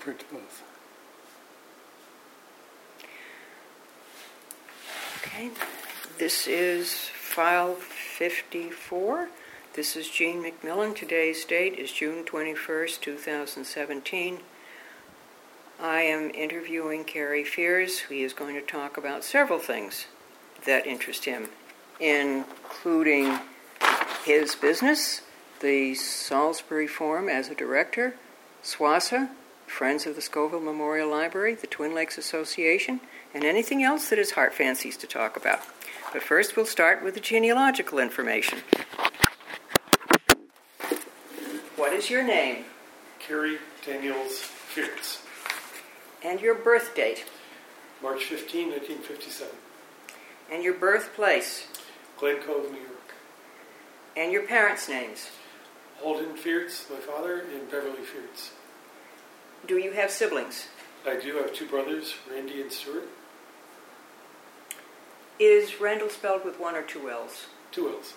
print both. Okay, this is file 54. This is Jean McMillan. Today's date is June 21st, 2017. I am interviewing Cary Fears. He is going to talk about several things that interest him, including his business, the Salisbury Forum as a director, SWASA, Friends of the Scoville Memorial Library, the Twin Lakes Association, and anything else that his heart fancies to talk about. But first we'll start with the genealogical information. What is your name? Cary Daniels Fears. And your birth date? March 15, 1957. And your birthplace? Glen Cove, New York. And your parents' names? Holden Fears, my father, and Beverly Fears. Do you have siblings? I do have two brothers, Randy and Stuart. Is Randall spelled with one or two L's? Two L's.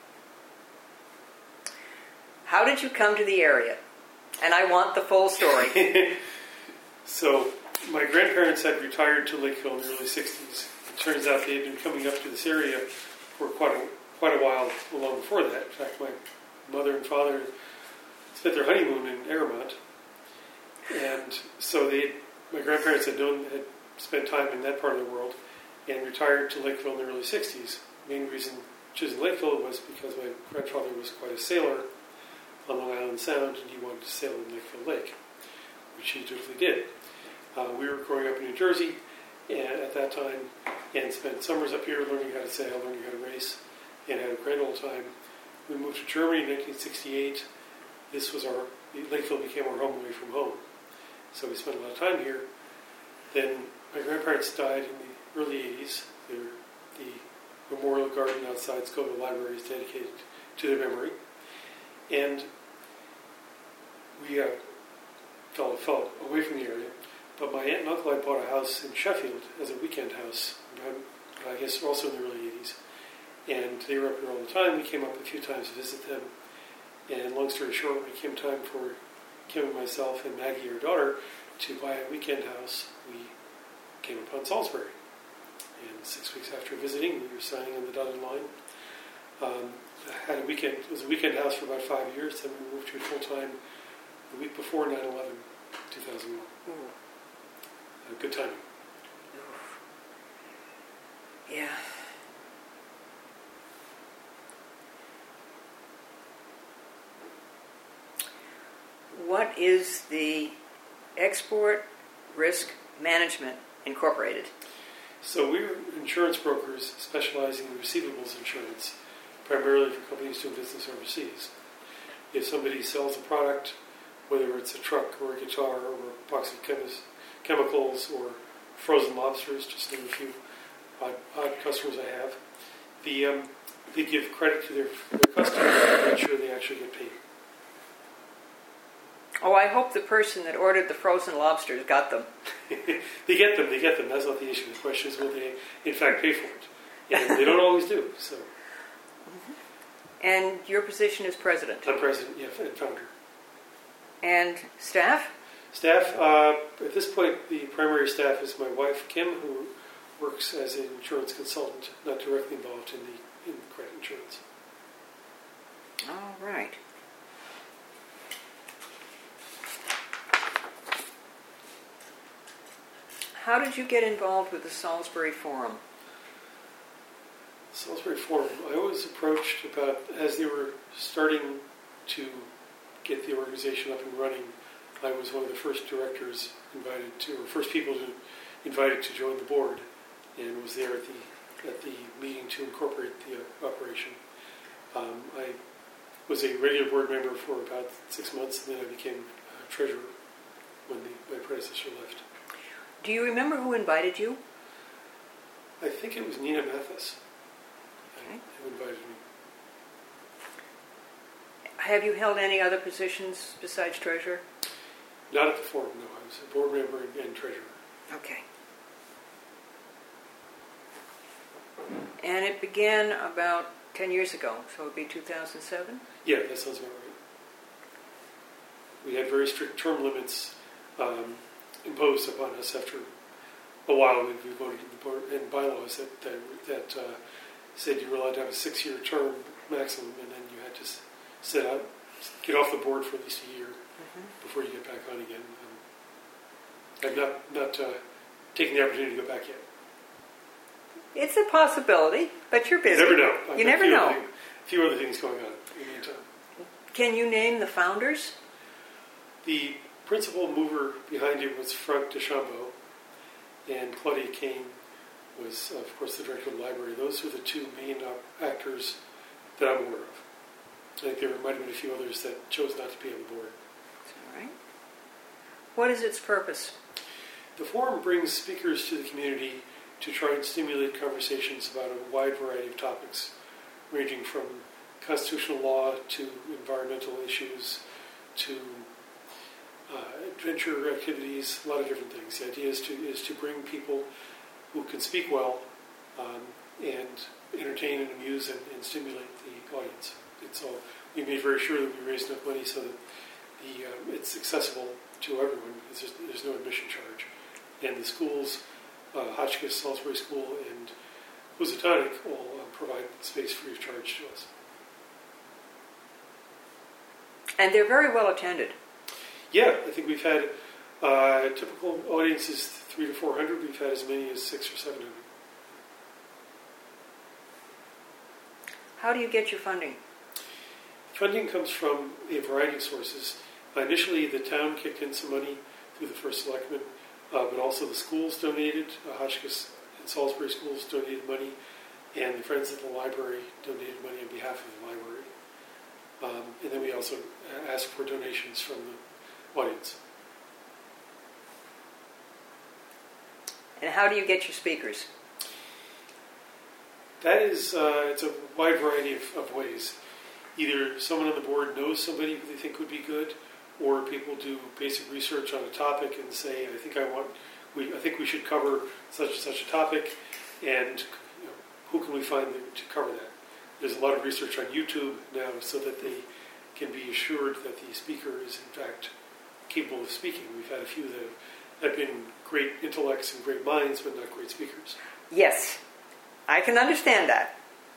How did you come to the area? And I want the full story. So, my grandparents had retired to Lakeville in the early 60s. It turns out they had been coming up to this area for quite a while long before that. In fact, my mother and father spent their honeymoon in Egremont. And so my grandparents had spent time in that part of the world and retired to Lakeville in the early 60s. The main reason choosing Lakeville was because my grandfather was quite a sailor on Long Island Sound, and he wanted to sail in Lakeville Lake, which he dutifully did. We were growing up in New Jersey, and at that time, and spent summers up here learning how to sail, learning how to race, and had a grand old time. We moved to Germany in 1968. Lakeville became our home away from home. So we spent a lot of time here. Then my grandparents died in the early 80s. The memorial garden outside Scoville Library is dedicated to their memory. And we fell away from the area. But my aunt and uncle had bought a house in Sheffield as a weekend house, I guess also in the early 80s. And they were up here all the time. We came up a few times to visit them. And long story short, when it came time for Kim and myself and Maggie, our daughter, to buy a weekend house, we came upon Salisbury. And 6 weeks after visiting, we were signing on the dotted line. It was a weekend house for about 5 years, then we moved to it full-time the week before 9/11, 2001. Good timing. Yeah. What is the Export Risk Management Incorporated? So we're insurance brokers specializing in receivables insurance, primarily for companies doing business overseas. If somebody sells a product, whether it's a truck or a guitar or a box of chemicals or frozen lobsters, just name a few odd customers I have, they give credit to their customers to make sure they actually get paid. Oh, I hope the person that ordered the frozen lobsters got them. They get them. That's not the issue. The question is, will they, in fact, pay for it? And they don't always do, so. And your position is president? I'm president, yeah, and founder. And staff? Staff, at this point, the primary staff is my wife, Kim, who works as an insurance consultant, not directly involved in credit insurance. All right. How did you get involved with the Salisbury Forum? Salisbury Forum, I was approached about, as they were starting to get the organization up and running, I was one of the first directors first people invited to join the board, and was there at the meeting to incorporate the operation. I was a regular board member for about 6 months, and then I became treasurer when my predecessor left. Do you remember who invited you? I think it was Nina Mathis. Okay. Who invited me. Have you held any other positions besides treasurer? Not at the forum, no. I was a board member and treasurer. Okay. And it began about 10 years ago, so it would be 2007? Yeah, that sounds about right. We had very strict term limits imposed upon us after a while. We voted in the board and bylaws that said you were allowed to have a 6-year term maximum, and then you had to sit out, get off the board for at least a year before you get back on again. I've not taken the opportunity to go back yet. It's a possibility, but you're busy. You never know. You never know. A few other things going on in the meantime. Can you name the founders? The principal mover behind it was Frank DeChambeau, and Claudia Kane was, of course, the director of the library. Those were the two main actors that I'm aware of. I think there might have been a few others that chose not to be on the board. All right. What is its purpose? The forum brings speakers to the community to try and stimulate conversations about a wide variety of topics, ranging from constitutional law to environmental issues to adventure activities, a lot of different things. The idea is to bring people who can speak well and entertain and amuse and stimulate the audience. We made very sure that we raised enough money so that it's accessible to everyone. There's no admission charge. And the schools, Hotchkiss, Salisbury School, and Housatonic will provide space free of charge to us. And they're very well attended. Yeah, I think we've had typical audiences 300 to 400. We've had as many as 600 or 700. How do you get your funding? Funding comes from a variety of sources. Initially, the town kicked in some money through the first selectman, but also the schools donated. Hotchkiss and Salisbury schools donated money, and the Friends of the Library donated money on behalf of the library. And then we also asked for donations from the audience. And how do you get your speakers? That is, it's a wide variety of ways. Either someone on the board knows somebody who they think would be good, or people do basic research on a topic and say, I think we should cover such and such a topic, and who can we find to cover that? There's a lot of research on YouTube now so that they can be assured that the speaker is in fact capable of speaking. We've had a few that have been great intellects and great minds, but not great speakers. Yes, I can understand that.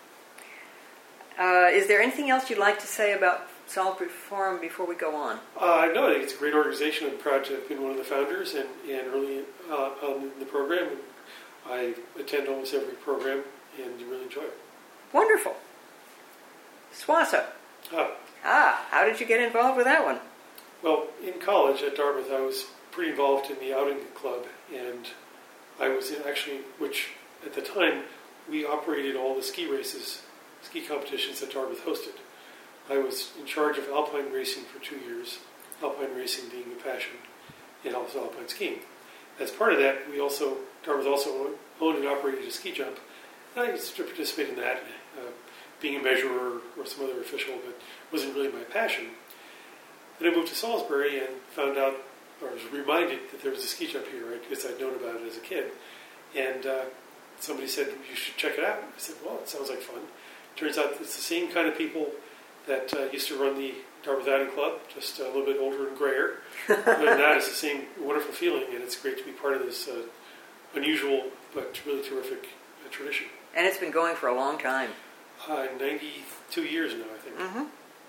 Is there anything else you'd like to say about Salisbury Forum before we go on? No, I think it's a great organization. I'm proud to have been one of the founders and early on in the program. And I attend almost every program and really enjoy it. Wonderful. Swasa. How did you get involved with that one? Well, in college at Dartmouth, I was pretty involved in the outing club, and I was which at the time, we operated all the ski competitions that Dartmouth hosted. I was in charge of alpine racing for 2 years, alpine racing being a passion, and also alpine skiing. As part of that, Dartmouth also owned and operated a ski jump, and I used to participate in that, being a measurer or some other official, but wasn't really my passion. Then I moved to Salisbury and found out, or was reminded that there was a ski jump here. I guess I'd known about it as a kid. And somebody said, you should check it out. I said, well, it sounds like fun. Turns out it's the same kind of people that used to run the Dartmouth Outing Club, just a little bit older and grayer. But now it's the same wonderful feeling, and it's great to be part of this unusual but really terrific tradition. And it's been going for a long time. 92 years now, I think. Mm-hmm.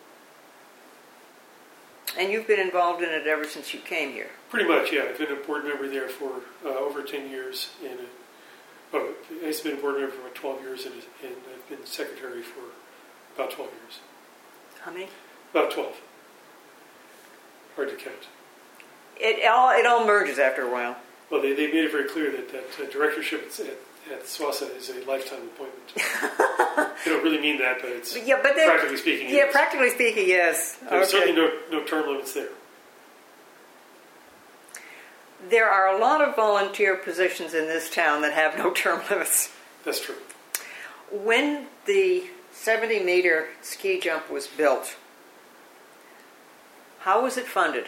And you've been involved in it ever since you came here? Pretty much, yeah. I've been a board member there for over 10 years. I've been a board member for about 12 years, and I've been secretary for about 12 years. How many? About 12. Hard to count. It all merges after a while. Well, they made it very clear that directorship at SWASA is a lifetime appointment. They don't really mean that, but it's practically speaking. Yeah, practically speaking, yes. There's certainly no term limits there. There are a lot of volunteer positions in this town that have no term limits. That's true. When the 70-meter ski jump was built, how was it funded?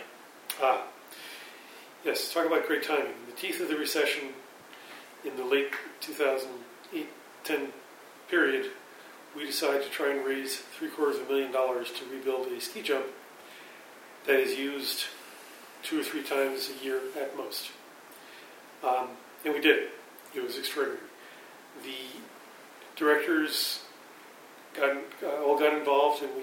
Yes, talk about great timing. In the teeth of the recession in the late 2008-10 period, we decided to try and raise $750,000 to rebuild a ski jump that is used 2 or 3 times a year at most. And we did. It was extraordinary. The directors all got involved, and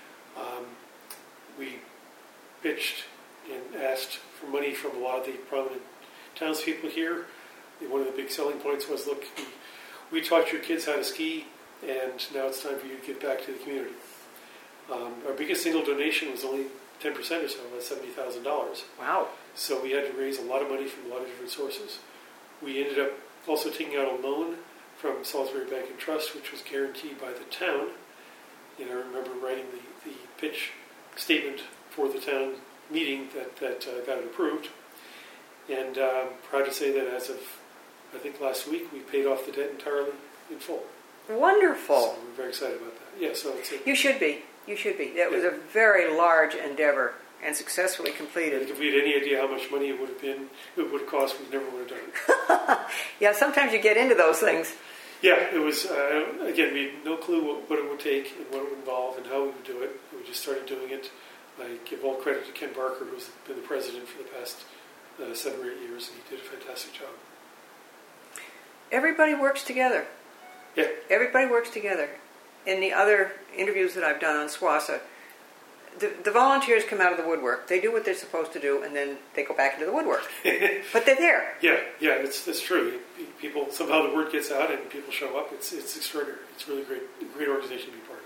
we pitched and asked for money from a lot of the prominent townspeople here. One of the big selling points was, look, we taught your kids how to ski, and now it's time for you to give back to the community. Our biggest single donation was only 10% or so, that's $70,000. Wow. So we had to raise a lot of money from a lot of different sources. We ended up also taking out a loan from Salisbury Bank and Trust, which was guaranteed by the town. And I remember writing the pitch statement for the town meeting that got it approved. And proud to say that as of, I think last week, we paid off the debt entirely in full. Wonderful. So we're very excited about that. Yeah, so it's You should be. You should be. That was a very large endeavor and successfully completed. if we had any idea how much money it would have cost, we never would have done it. Yeah, sometimes you get into those things. Yeah, it was, again, we had no clue what it would take and what it would involve and how we would do it. We just started doing it. I give all credit to Ken Barker, who's been the president for the past 7 or 8 years, and he did a fantastic job. Everybody works together. Yeah. Everybody works together. In the other interviews that I've done on SWASA, the volunteers come out of the woodwork. They do what they're supposed to do, and then they go back into the woodwork. But they're there. Yeah, it's true. People, somehow the word gets out and people show up. It's extraordinary. It's really great organization to be part of.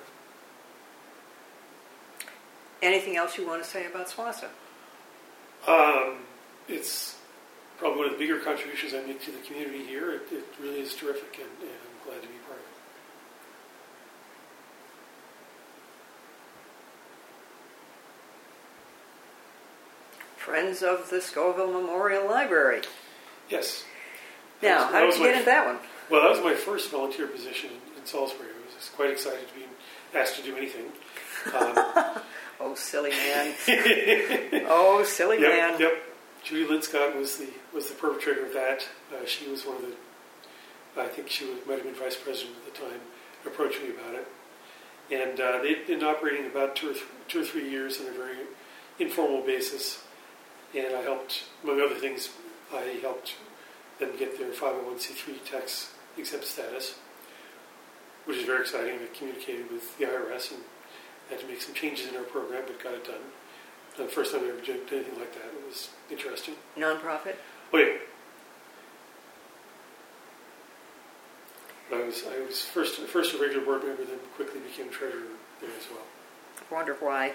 Anything else you want to say about SWASA? It's probably one of the bigger contributions I make to the community here. It really is terrific, and I'm glad to be part of it. Friends of the Scoville Memorial Library. Yes. Now, how did you get into that one? Well, that was my first volunteer position in Salisbury. I was quite excited to be asked to do anything. Oh, silly man. Oh, silly man. Yep. Judy Linscott was the perpetrator of that. She was one of the, I think she might have been vice president at the time, approached me about it. And they'd been operating about 2 or 3 years on a very informal basis. And I helped, among other things, I helped them get their 501c3 tax exempt status, which is very exciting. I communicated with the IRS and had to make some changes in our program, but got it done. The first time I ever did anything like that. It was interesting. Non-profit? Oh, yeah. I was first a regular board member, then quickly became treasurer there as well. I wonder why.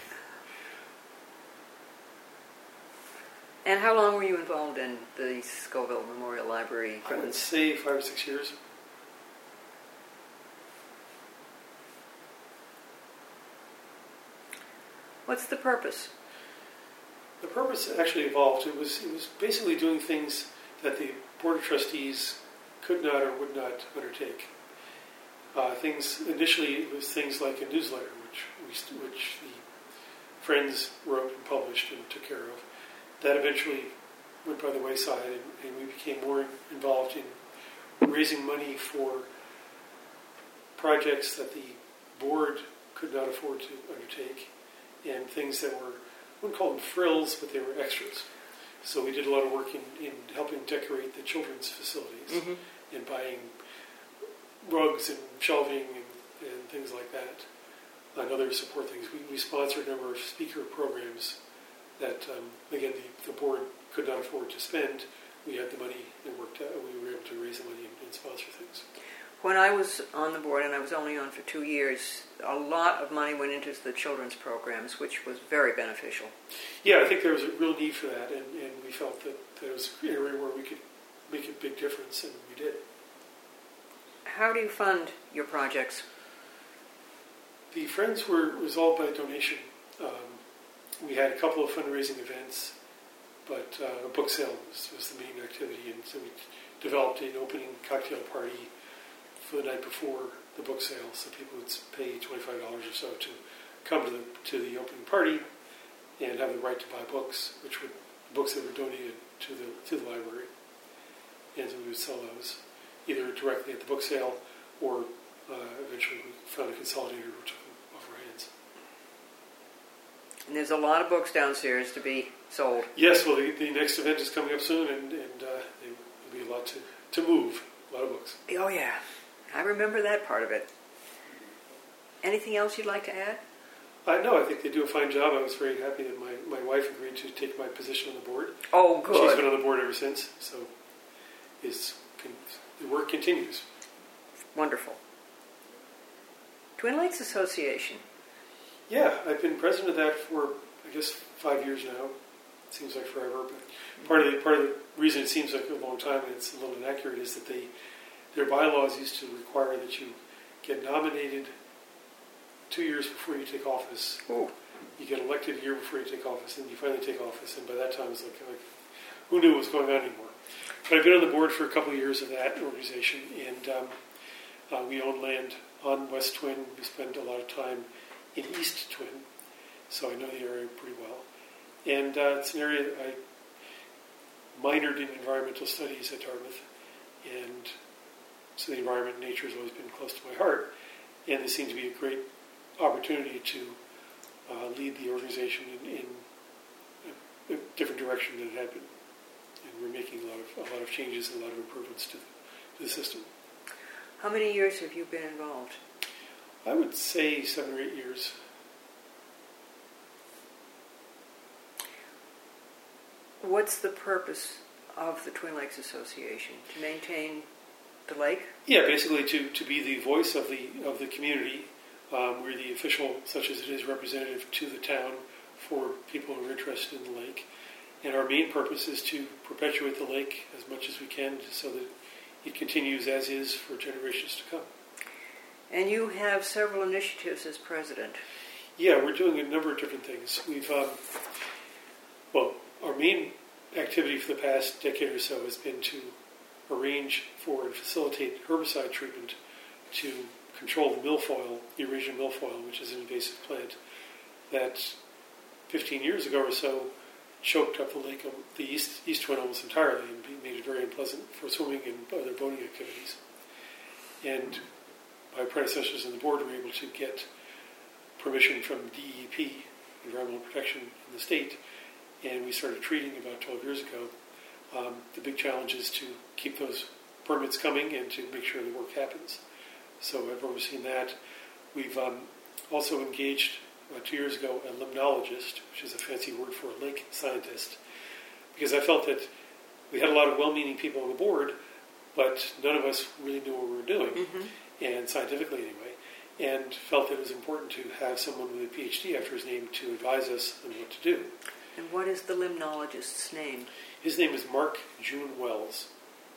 And how long were you involved in the Scoville Memorial Library? I would say 5 or 6 years. What's the purpose? The purpose actually evolved. It was basically doing things that the Board of Trustees could not or would not undertake. Initially, it was things like a newsletter, which the Friends wrote and published and took care of. That eventually went by the wayside, and we became more involved in raising money for projects that the board could not afford to undertake, and things that were, I wouldn't call them frills, but they were extras. So we did a lot of work in helping decorate the children's facilities, and buying rugs and shelving and things like that, and other support things. We sponsored a number of speaker programs that, again, the board could not afford to spend. We had the money and we were able to raise the money and sponsor things. When I was on the board, and I was only on for 2 years, a lot of money went into the children's programs, which was very beneficial. Yeah, I think there was a real need for that, and we felt that it was an area where we could make a big difference, and we did. How do you fund your projects? The Friends was all by donation. We had a couple of fundraising events, but a book sale was the main activity, and so we developed an opening cocktail party for the night before the book sale, so people would pay $25 or so to come to the opening party and have the right to buy books, books that were donated to the library, and so we would sell those either directly at the book sale or eventually we found a consolidator who took them off our hands. And there's a lot of books downstairs to be sold. Yes, well, the next event is coming up soon, and there'll be a lot to move, a lot of books. Oh, yeah. I remember that part of it. Anything else you'd like to add? No, I think they do a fine job. I was very happy that my wife agreed to take my position on the board. Oh, good. She's been on the board ever since, so the work continues. Wonderful. Twin Lakes Association. Yeah, I've been president of that for, I guess, 5 years now. It seems like forever, but part of the reason it seems like a long time and it's a little inaccurate is that their bylaws used to require that you get nominated 2 years before you take office. Ooh. You get elected a year before you take office, and you finally take office, and by that time it's like who knew what was going on anymore? But I've been on the board for a couple of years of that organization, and we own land on West Twin. We spend a lot of time in East Twin, so I know the area pretty well. And it's an area that I minored in environmental studies at Dartmouth, and so the environment and nature has always been close to my heart, and this seemed to be a great opportunity to lead the organization in a different direction than it had been. And we're making a lot of changes and a lot of improvements to the system. How many years have you been involved? I would say 7 or 8 years. What's the purpose of the Twin Lakes Association? To maintain the lake? Yeah, basically to be the voice of the community. We're the official, such as it is, representative to the town for people who are interested in the lake. And our main purpose is to perpetuate the lake as much as we can so that it continues as is for generations to come. And you have several initiatives as president. Yeah, we're doing a number of different things. We've, our main activity for the past decade or so has been to arrange for and facilitate herbicide treatment to control the milfoil, the Eurasian milfoil, which is an invasive plant that 15 years ago or so choked up the lake, the East Twin almost entirely, and made it very unpleasant for swimming and other boating activities. And my predecessors on the board were able to get permission from DEP, Environmental Protection in the state, and we started treating about 12 years ago. The big challenge is to keep those permits coming and to make sure the work happens. So I've overseen that. We've also engaged 2 years ago a limnologist, which is a fancy word for a lake scientist, because I felt that we had a lot of well-meaning people on the board, but none of us really knew what we were doing, and scientifically anyway, and felt that it was important to have someone with a PhD after his name to advise us on what to do. And what is the limnologist's name? His name is Mark June Wells.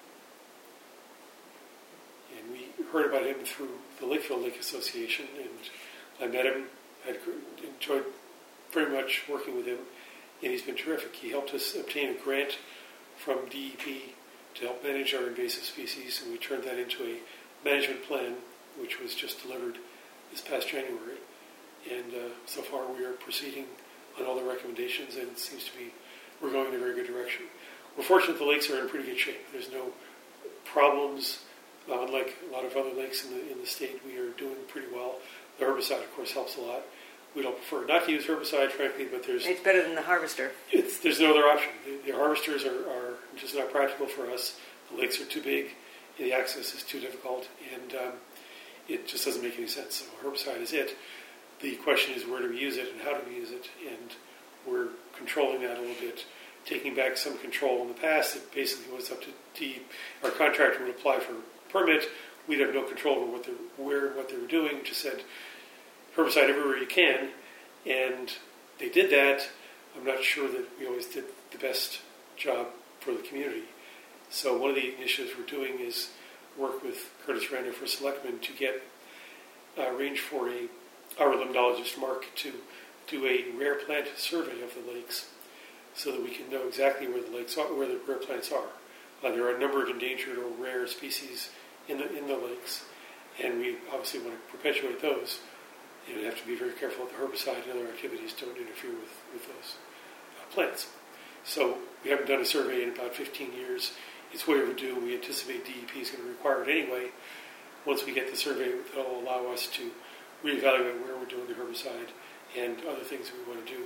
And we heard about him through the Lakefield Lake Association, and I met him. I enjoyed very much working with him, and he's been terrific. He helped us obtain a grant from DEP to help manage our invasive species, and we turned that into a management plan, which was just delivered this past January. And so far we are proceeding on all the recommendations, and it seems to be we're going in a very good direction. We're fortunate the lakes are in pretty good shape. There's no problems. Unlike a lot of other lakes in the state, we are doing pretty well. The herbicide, of course, helps a lot. We don't prefer not to use herbicide, frankly, but it's better than the harvester. There's no other option. The harvesters are just not practical for us. The lakes are too big, and the access is too difficult, and it just doesn't make any sense. So herbicide is it. The question is, where do we use it and how do we use it? And we're controlling that a little bit, taking back some control. In the past, it basically was up to DEP. Our contractor would apply for a permit. We'd have no control over what they were doing. Just said herbicide everywhere you can, and they did that. I'm not sure that we always did the best job for the community. So one of the initiatives we're doing is work with Curtis Randall for selectmen to get arrange for our limnologist Mark to do a rare plant survey of the lakes, so that we can know exactly where the lakes are, where the rare plants are. There are a number of endangered or rare species in the lakes, and we obviously want to perpetuate those. You have to be very careful that the herbicide and other activities don't interfere with those plants. So we haven't done a survey in about 15 years. It's way overdue. We anticipate DEP is going to require it anyway. Once we get the survey, that will allow us to reevaluate where we're doing the herbicide and other things that we want to do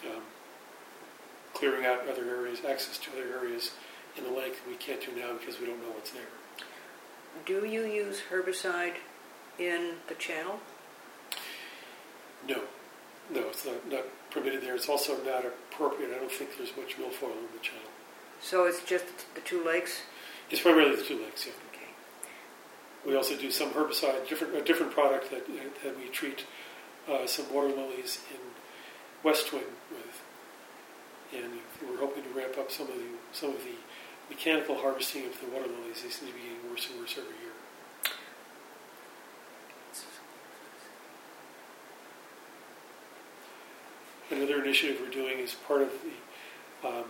clearing out other areas, access to other areas in the lake that we can't do now because we don't know what's there. Do you use herbicide in the channel? No, it's not permitted there. It's also not appropriate. I don't think there's much milfoil in the channel. So it's just the two lakes? It's primarily the two lakes, yeah. Okay. We also do some herbicide, a different product that we treat some water lilies in West Twin with, and we're hoping to ramp up some of the mechanical harvesting of the water lilies. They seem to be getting worse and worse every year. Another initiative we're doing is part of the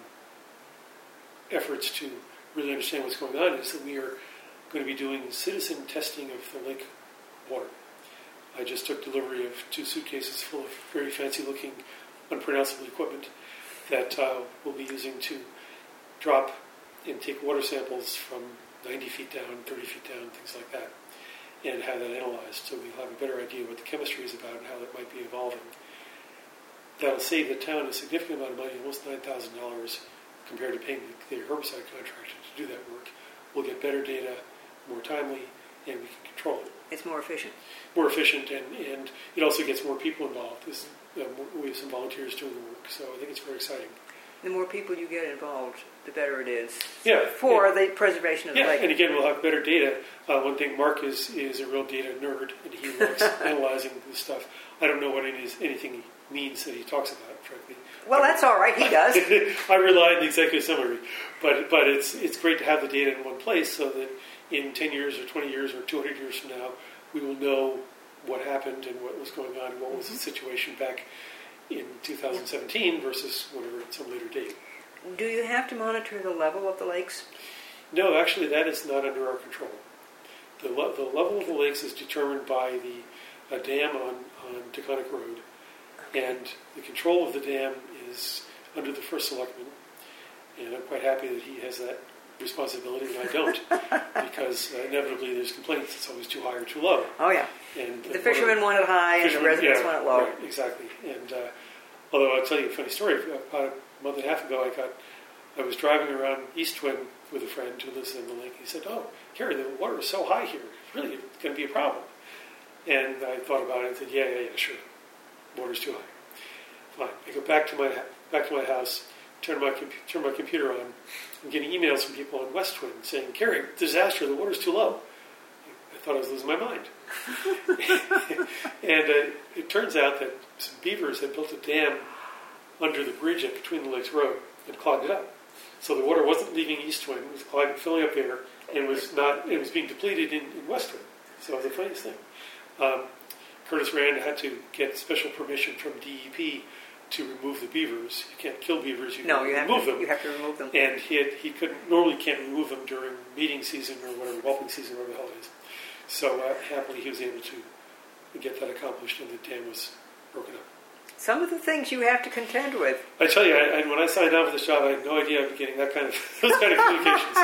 efforts to really understand what's going on is that we are going to be doing citizen testing of the lake water. I just took delivery of 2 suitcases full of very fancy-looking, unpronounceable equipment that we'll be using to drop and take water samples from 90 feet down, 30 feet down, things like that, and have that analyzed so we'll have a better idea what the chemistry is about and how that might be evolving. That'll save the town a significant amount of money, almost $9,000, compared to paying the herbicide contractor to do that work. We'll get better data, more timely, and we can control it. It's more efficient. More efficient, and it also gets more people involved. We have some volunteers doing the work, so I think it's very exciting. The more people you get involved, the better it is for the preservation of the lake. And again, we'll have better data. One thing, Mark is a real data nerd, and he likes analyzing this stuff. I don't know what anything means that he talks about, frankly. Well, that's all right. He does. I rely on the executive summary, but it's great to have the data in one place so that in 10 years or 20 years or 200 years from now, we will know what happened and what was going on and what was the situation back in 2017 versus whatever at some later date. Do you have to monitor the level of the lakes? No, actually, that is not under our control. The level of the lakes is determined by the dam on Taconic Road, and the control of the dam is under the first selectman. And I'm quite happy that he has that responsibility and I don't, because inevitably there's complaints. It's always too high or too low. Oh yeah. And the fishermen want it high, and the residents want it low. Right, exactly. And although I'll tell you a funny story. About a month and a half ago, I was driving around East Twin with a friend who lives in the lake. He said, "Oh, Kerry, the water is so high here. It's really going to be a problem." And I thought about it and said, "Yeah, sure. Water's too high. Fine." I go back to my house, turn my computer on. I'm getting emails from people on West Twin saying, "Kerry, disaster. The water's too low." I thought I was losing my mind. And it turns out that some beavers had built a dam under the bridge at Between the Lakes Road and clogged it up. So the water wasn't leaving East Twin; it was filling up there, and was being depleted in West Twin. So it was the funniest thing. Curtis Rand had to get special permission from DEP to remove the beavers. You can't kill beavers; you remove them. You have to remove them. And he can't remove them during mating season or whatever, whelping season, whatever the hell it is. So happily he was able to get that accomplished, and the dam was broken up. Some of the things you have to contend with. I tell you, when I signed on for this job, I had no idea I'd be getting those kind of communications.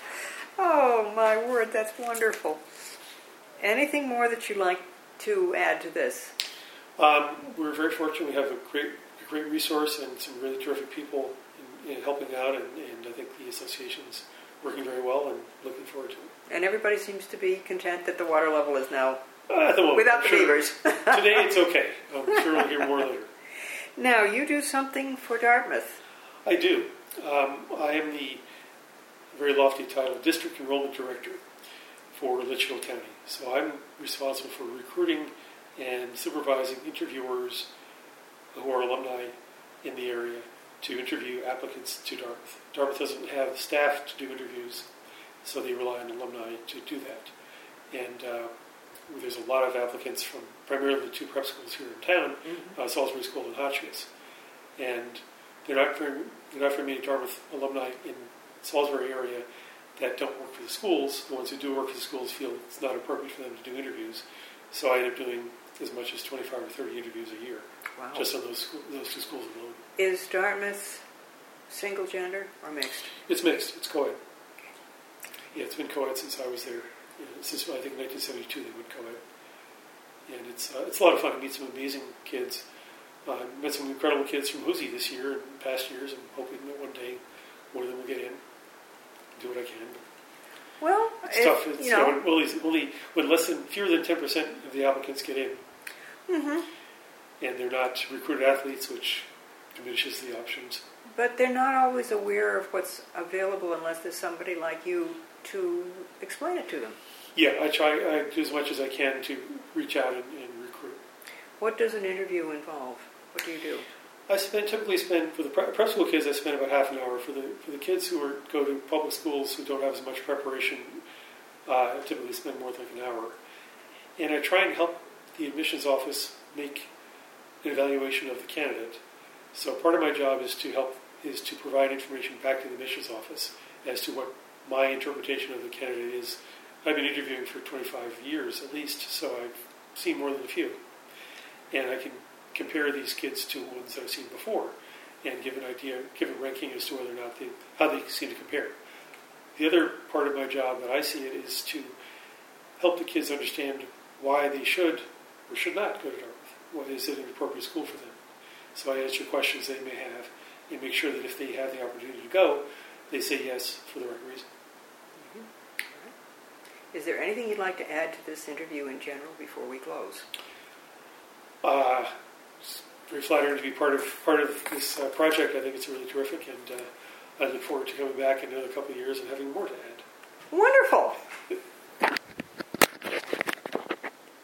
Oh my word, that's wonderful. Anything more that you'd like to add to this? We're very fortunate. We have a great resource and some really terrific people in helping out, and I think the association's working very well and looking forward to it. And everybody seems to be content that the water level is now at the moment, without the beavers. Today it's okay. I'm sure we'll hear more later. Now, you do something for Dartmouth. I do. I am the very lofty title District Enrollment Director for Litchfield County. So I'm responsible for recruiting and supervising interviewers who are alumni in the area to interview applicants to Dartmouth. Dartmouth doesn't have staff to do interviews, so they rely on alumni to do that. And there's a lot of applicants from primarily the 2 prep schools here in town, Salisbury School and Hotchkiss. And there are not very many Dartmouth alumni in Salisbury area that don't work for the schools. The ones who do work for the schools feel it's not appropriate for them to do interviews. So I end up doing as much as 25 or 30 interviews a year, just on those 2 schools alone. Is Dartmouth single gender or mixed? It's mixed. It's co-ed. Yeah, it's been co-ed since I was there. Since I think 1972 they went co-ed. And it's a lot of fun to meet some amazing kids Met some incredible kids from Hoosie this year and past years. I'm hoping that one day more of them will get in. Do what I can. Well, it's tough. It's, only when fewer than 10% of the applicants get in, and they're not recruited athletes, which diminishes the options. But they're not always aware of what's available unless there's somebody like you to explain it to them. Yeah, I do as much as I can to reach out and recruit. What does an interview involve? What do you do? I typically spend for the prep school kids. I spend about half an hour. For the kids who go to public schools who don't have as much preparation, I typically spend more than an hour. And I try and help the admissions office make an evaluation of the candidate. So part of my job is to provide information back to the admissions office as to what my interpretation of the candidate is. I've been interviewing for 25 years at least, so I've seen more than a few, and I can compare these kids to ones that I've seen before, and give a ranking as to whether or not how they seem to compare. The other part of my job that I see it is to help the kids understand why they should or should not go to Dartmouth. What is it an appropriate school for them? So I answer questions they may have and make sure that if they have the opportunity to go, they say yes for the right reason. Is there anything you'd like to add to this interview in general before we close? It's very flattering to be part of this project. I think it's really terrific, and I look forward to coming back in another couple of years and having more to add. Wonderful.